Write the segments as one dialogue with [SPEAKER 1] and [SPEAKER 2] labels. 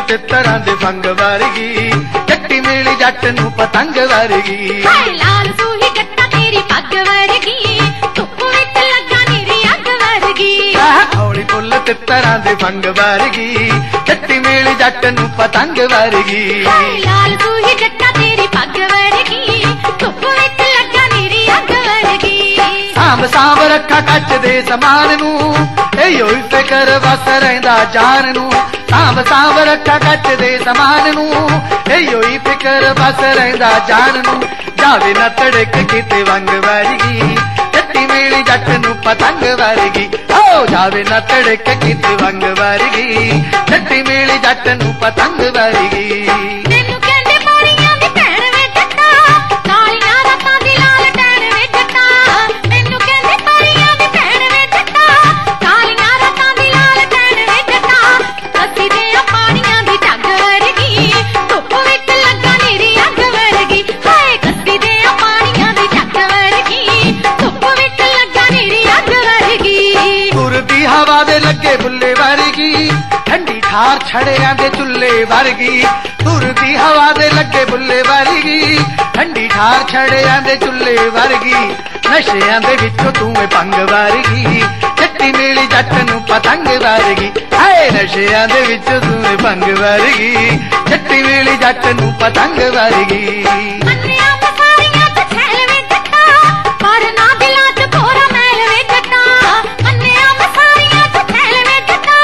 [SPEAKER 1] तितरां दे फंग वर्गी जट्टी मेली जट नूं पतंग वर्गी
[SPEAKER 2] लाल सूही जट्टा तेरी पग वर्गी धुप विच लगा मेरी अग वर्गी
[SPEAKER 1] हौली फुल तितरां दे फंग वर्गी जट्टी मेली जट नूं पतंग वर्गी
[SPEAKER 2] लाल सूही जट्टा तेरी पग वर्गी धुप विच लगा मेरी अग वर्गी
[SPEAKER 1] सांभ सांभ रखा कच दे समान नूं एयो ही फिकर बस रहिंदा जान नूं सांभ सांभ रखा कच दे समान नूं एयो ही फिकर बस रहिंदा जान नूं जावे ना तड़क किते वंग वर्गी जट्टी मेली जट नूं पतंग वर्गी ओ जावे ना तड़क किते वंग वर्गी जट्टी मेली जट नूं पतंग वर्गी
[SPEAKER 2] तैनूं कहंदे पाणियां दी भैण वे जट्टा कालियां रातां दी लाल टैण वे जट्टा तैनूं कहंदे पाणियां दी भैण वे जट्टा कालियां रातां दी लाल टैण वे जट्टा कसी दे पाणियां दी टग वर्गी धुप विच लगा मेरी अग वर्गी हाय कसी दे पाणियां दी टग वर्गी धुप विच लगा मेरी अग वर्गी
[SPEAKER 1] तुरदी हवा दे लगे बुल्ले वर्गी ठंडी ठार छड़ियां दे चुल्ले वर्गी तुरदी हवा दे लगे बुल्ले वर्गी ठंडी ठार छड़ियां दे चुल्ले वर्गी नशियां दे विचों तूं ए भंग वर्गी जट्टी मेली जट नूं पतंग वर्गी हाय नशियां दे विचों तूं ए भंग वर्गी जट्टी मेली जट नूं पतंग वर्गी
[SPEAKER 2] मन्निया मसारियां ते छैल वे जट्टा पर ना दिलां च भोरा मैल वे जट्टा मन्निया मसारियां ते छैल वे जट्टा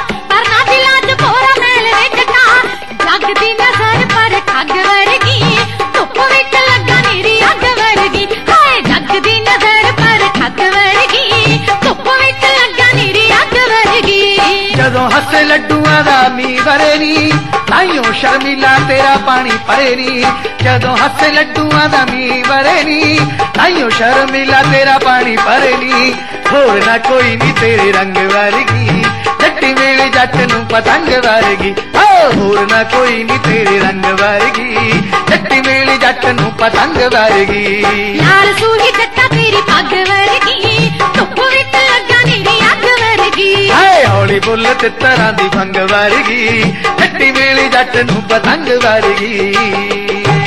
[SPEAKER 2] पर ना दिलां च भोरा मैल वे जट्टा जग दी नजर पर ठग वर्गी धुप विच लगा मेरी अग वर्गी हाय जग दी नजर पर ठग वर्गी धुप विच लगा मेरी अग वर्गी
[SPEAKER 1] जदों हसे लड्डूआं दा मी वरे नी ताइयों शर्मिला तेरा पानी परे नी जदों हसे लड्डूआं दा मी वरे नी ताइयों शर्मिला तेरा पानी परे नी होर ना कोई नी तेरे रंग वर्गी जट्टी मेली जट नूं पतंग वर्गी होर ना कोई नी तेरे रंग वर्गी जट्टी मेली जट नूं पतंग वर्गी
[SPEAKER 2] लाल सूही जट्टा तेरी पग वर्गी धुप विच लगा मेरी अग वर्गी
[SPEAKER 1] हाय हौली फुल तितरां दी फंग वर्गी जट्टी मेली जट नूं पतंग वर्गी